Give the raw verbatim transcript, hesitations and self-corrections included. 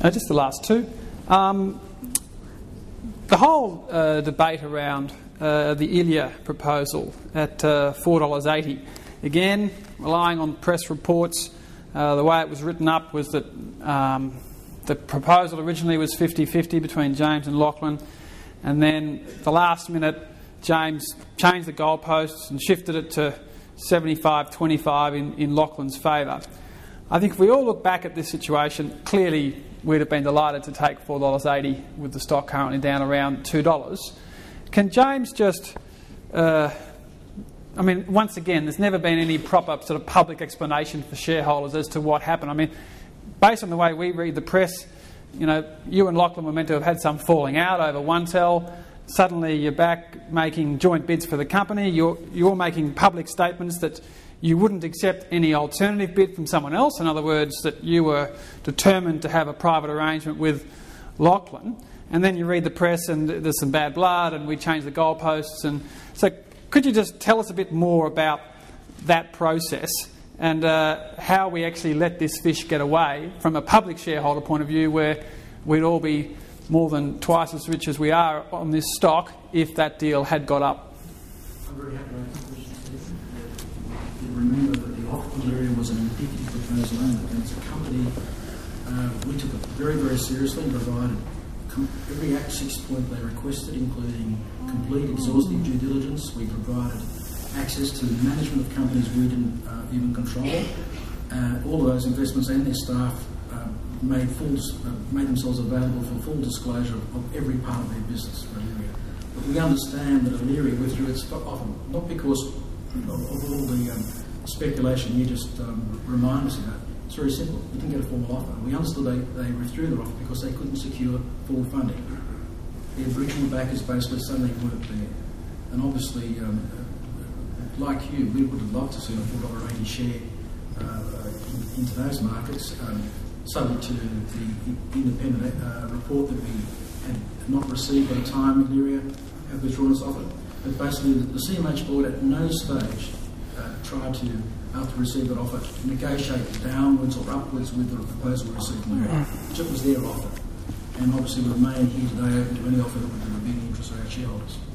Uh, just the last two. Um, the whole uh, debate around uh, the Ilya proposal at uh, four dollars eighty, again, relying on press reports, uh, the way it was written up was that um, the proposal originally was fifty fifty between James and Lachlan, and then the last minute James changed the goalposts and shifted it to seventy-five twenty-five in, in Lachlan's favour. I think if we all look back at this situation, clearly we'd have been delighted to take four dollars eighty with the stock currently down around two dollars. Can James just... Uh, I mean, once again, there's never been any proper sort of public explanation for shareholders as to what happened. I mean, based on the way we read the press, you know, you and Lachlan were meant to have had some falling out over OneTel. Suddenly you're back making joint bids for the company. You're, you're making public statements that you wouldn't accept any alternative bid from someone else. In other words, that you were determined to have a private arrangement with Lachlan. And then you read the press and there's some bad blood and we change the goalposts. And so could you just tell us a bit more about that process and uh, how we actually let this fish get away from a public shareholder point of view, where we'd all be more than twice as rich as we are on this stock if that deal had got up? I'm very happy to answer the question. You remember that the Auckland area was an indicative proposal only, and as a company, uh, we took it very, very seriously and provided com- every Act six point they requested, including complete, exhaustive due diligence. We provided access to management of companies we didn't uh, even control. Uh, all of those investments and their staff uh, made full, uh, made themselves available for full disclosure of, of every part of their business for Illyria. But we understand that Illyria withdrew its stock often, not because of, of all the um, speculation you just um, remind us about. It's very simple. We didn't get a formal offer. We understood they, they withdrew their offer because they couldn't secure full funding. Their original backers basically suddenly weren't there. And obviously, um, like you, we would have loved to see a four dollars eighty share uh, in, into those markets, um, subject to the independent uh, report that we had not received by the time Illyria had withdrawn its offer. But basically, the, the C M H board at no stage uh, tried to, after receiving that offer, negotiate downwards or upwards with the proposal we received from Illyria, which it was their offer. And obviously, we remain here today open to any offer that would be in the interest of our shareholders.